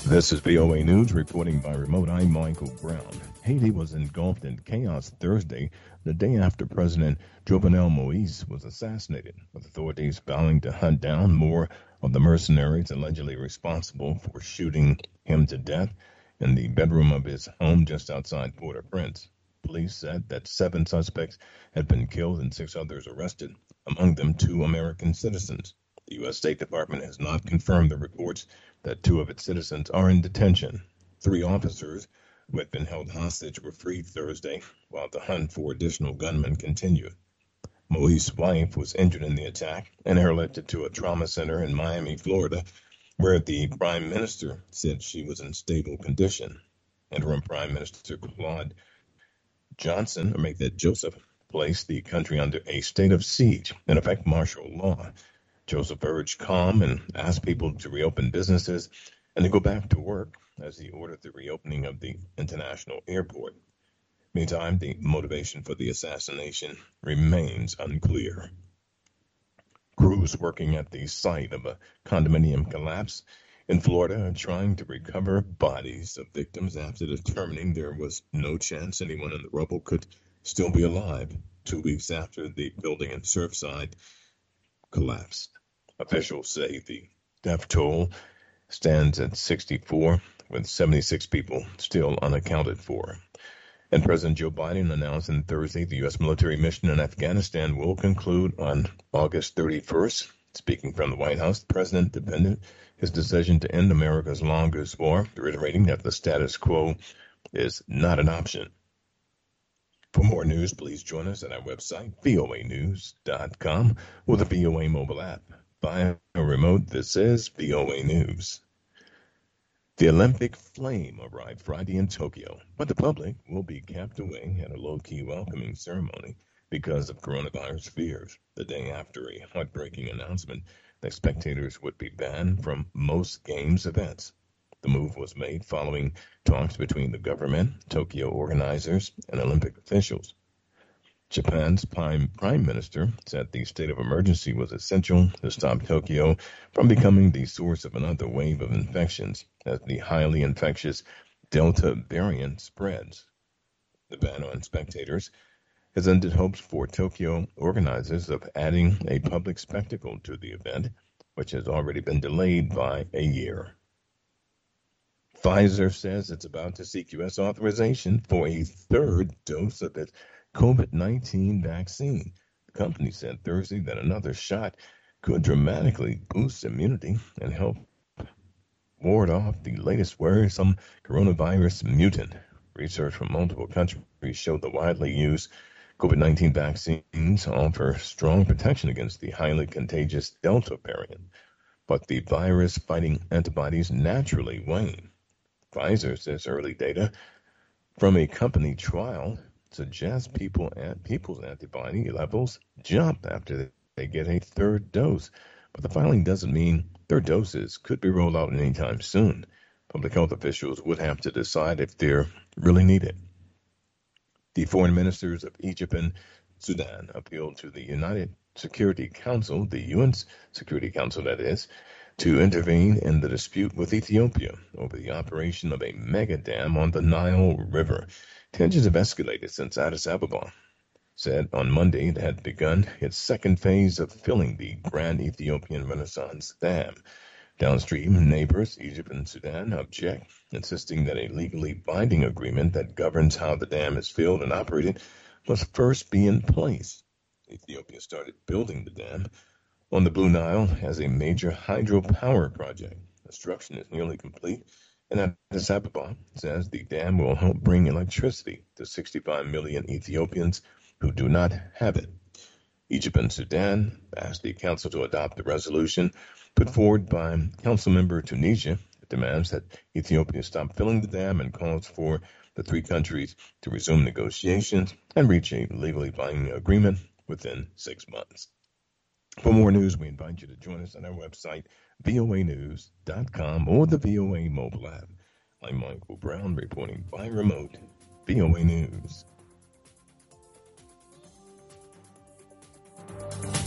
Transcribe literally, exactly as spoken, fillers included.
This is V O A News reporting by remote. I'm Michael Brown. Haiti was engulfed in chaos Thursday, the day after President Jovenel Moise was assassinated, with authorities vowing to hunt down more of the mercenaries allegedly responsible for shooting him to death in the bedroom of his home just outside Port-au-Prince. Police said that seven suspects had been killed and six others arrested, among them two American citizens. The U S. State Department has not confirmed the reports that two of its citizens are in detention. Three officers who had been held hostage were freed Thursday, while the hunt for additional gunmen continued. Moise's wife was injured in the attack and airlifted to a trauma center in Miami, Florida, where the prime minister said she was in stable condition. Interim Prime Minister Claude Johnson, or make that Joseph, placed the country under a state of siege, in effect martial law. Joseph urged calm and asked people to reopen businesses and to go back to work as he ordered the reopening of the international airport. Meantime, the motivation for the assassination remains unclear. Crews working at the site of a condominium collapse in Florida are trying to recover bodies of victims after determining there was no chance anyone in the rubble could still be alive two weeks after the building in Surfside collapsed. Officials say the death toll stands at sixty-four, with seventy-six people still unaccounted for. And President Joe Biden announced on Thursday the U S military mission in Afghanistan will conclude on August thirty-first. Speaking from the White House, the president defended his decision to end America's longest war, reiterating that the status quo is not an option. For more news, please join us at our website, V O A news dot com, or the V O A mobile app. Via a remote, this is V O A News. The Olympic flame arrived Friday in Tokyo, but the public will be kept away at a low-key welcoming ceremony because of coronavirus fears. The day after a heartbreaking announcement that spectators would be banned from most Games events. The move was made following talks between the government, Tokyo organizers, and Olympic officials. Japan's prime, prime minister said the state of emergency was essential to stop Tokyo from becoming the source of another wave of infections as the highly infectious Delta variant spreads. The ban on spectators has ended hopes for Tokyo organizers of adding a public spectacle to the event, which has already been delayed by a year. Pfizer says it's about to seek U S authorization for a third dose of its COVID nineteen vaccine. The company said Thursday that another shot could dramatically boost immunity and help ward off the latest worrisome coronavirus mutant. Research from multiple countries showed the widely used COVID nineteen vaccines offer strong protection against the highly contagious Delta variant, but the virus-fighting antibodies naturally wane. Pfizer says early data from a company trial suggests people and people's antibody levels jump after they get a third dose, but the filing doesn't mean third doses could be rolled out anytime soon. Public health officials would have to decide if they're really needed. The foreign ministers of Egypt and Sudan appealed to the United Security Council, the U N Security Council that is, to intervene in the dispute with Ethiopia over the operation of a mega dam on the Nile River. Tensions have escalated since Addis Ababa said on Monday it had begun its second phase of filling the Grand Ethiopian Renaissance Dam. Downstream neighbors, Egypt and Sudan, object, insisting that a legally binding agreement that governs how the dam is filled and operated must first be in place. Ethiopia started building the dam on the Blue Nile as a major hydropower project. Construction is nearly complete, and Addis Ababa says the dam will help bring electricity to sixty-five million Ethiopians who do not have it. Egypt and Sudan asked the council to adopt the resolution put forward by council member Tunisia. It demands that Ethiopia stop filling the dam and calls for the three countries to resume negotiations and reach a legally binding agreement within six months. For more news, we invite you to join us on our website, V O A news dot com, or the V O A mobile app. I'm Michael Brown, reporting by remote, V O A News.